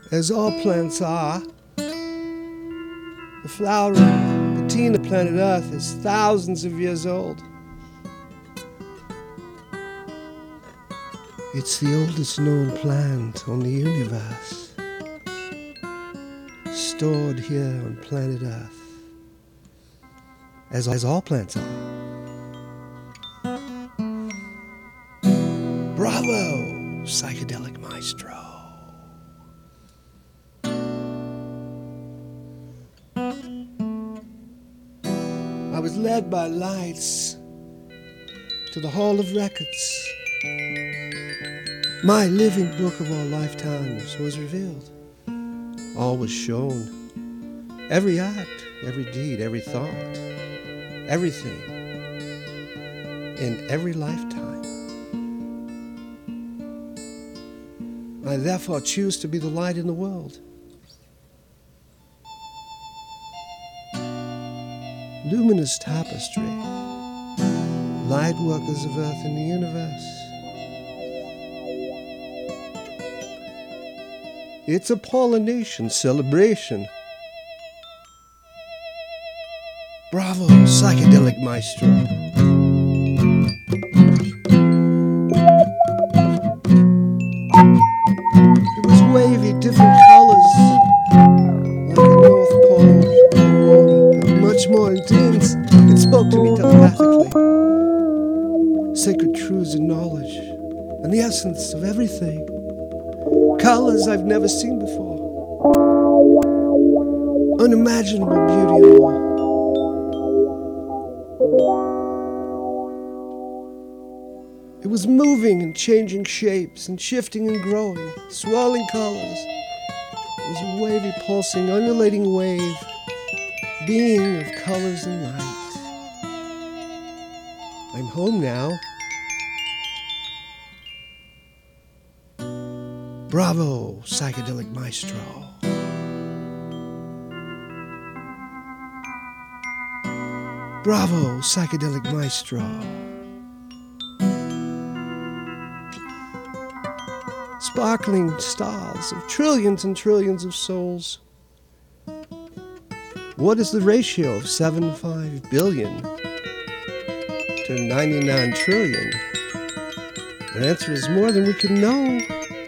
As all plants are, the flowering patina planet Earth is thousands of years old. It's the oldest known plant on the universe, stored here on planet Earth, as all plants are. Bravo, psychedelic maestro. I was led by lights to the Hall of Records. My living book of all lifetimes was revealed. All was shown. Every act, every deed, every thought, everything in every lifetime. I therefore choose to be the light in the world. Luminous tapestry, light workers of Earth and the universe. It's a pollination celebration. Bravo, psychedelic maestro. It was wavy, different colors, like a North Pole water, but much more intense. It spoke to me telepathically. Sacred truths and knowledge, and the essence of everything. Colors I've never seen before. Unimaginable beauty and all. It was moving and changing shapes and shifting and growing, swirling colors. It was a wavy, pulsing, undulating wave, being of colors and light. I'm home now. Bravo, psychedelic maestro. Bravo, psychedelic maestro. Sparkling stars of trillions and trillions of souls. What is the ratio of 75 billion to 99 trillion? The answer is more than we can know.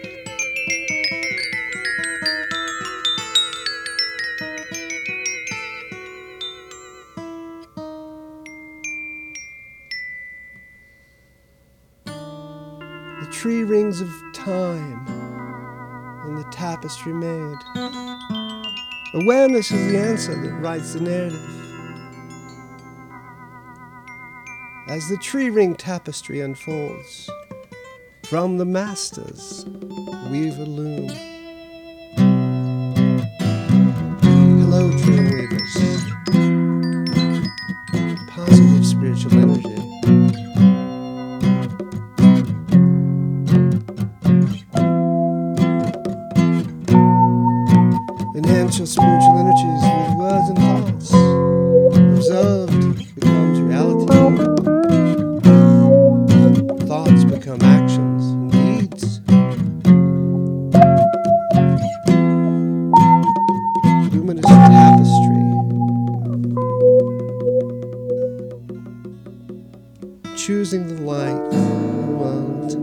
The tree rings of time and the tapestry made. Awareness is the answer that writes the narrative. As the tree ring tapestry unfolds, from the masters weave a loom. Hello, dream weavers. Positive spiritual energy. Enhance your spiritual energies with words and thoughts. Observed becomes reality. Thoughts become actions and deeds. Luminous tapestry. Choosing the light in the world.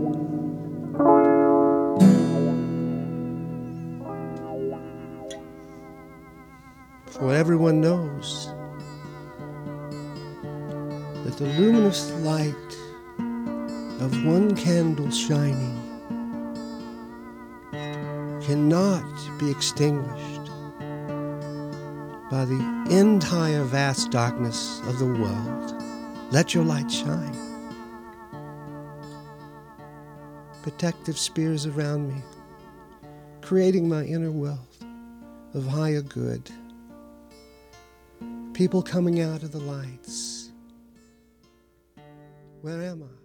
For everyone knows that the luminous light of one candle shining cannot be extinguished by the entire vast darkness of the world. Let your light shine. Protective spears around me, creating my inner world of higher good. People coming out of the lights. Where am I?